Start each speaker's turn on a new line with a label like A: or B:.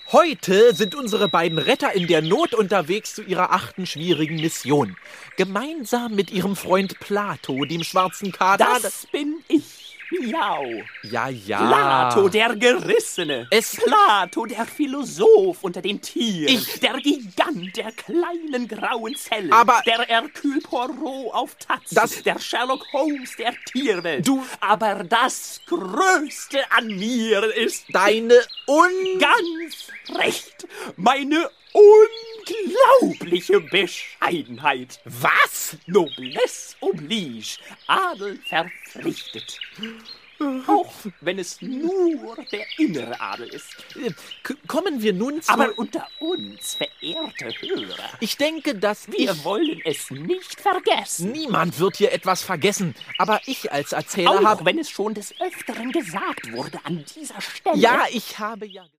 A: Heute sind unsere beiden Retter in der Not unterwegs zu ihrer 8. schwierigen Mission. Gemeinsam mit ihrem Freund Plato, dem schwarzen Kater.
B: Das bin ich. Miau.
A: Ja.
B: Plato, der Gerissene. Plato, der Philosoph unter den Tieren. Der Gigant der kleinen grauen Zelle.
A: Aber
B: der Hercule Poirot auf Taz. Der Sherlock Holmes der Tierwelt. Aber das Größte an mir ist
A: deine
B: Ganz recht, meine unglaubliche Bescheidenheit.
A: Was?
B: Noblesse oblige, Adel verpflichtet. Auch wenn es nur der innere Adel ist.
A: Kommen wir nun zu...
B: Aber unter uns, verehrte Hörer.
A: Ich denke, dass
B: wir wollen es nicht vergessen.
A: Niemand wird hier etwas vergessen. Aber ich als Erzähler habe...
B: Auch wenn es schon des Öfteren gesagt wurde an dieser Stelle.
A: Ja, ich habe ja...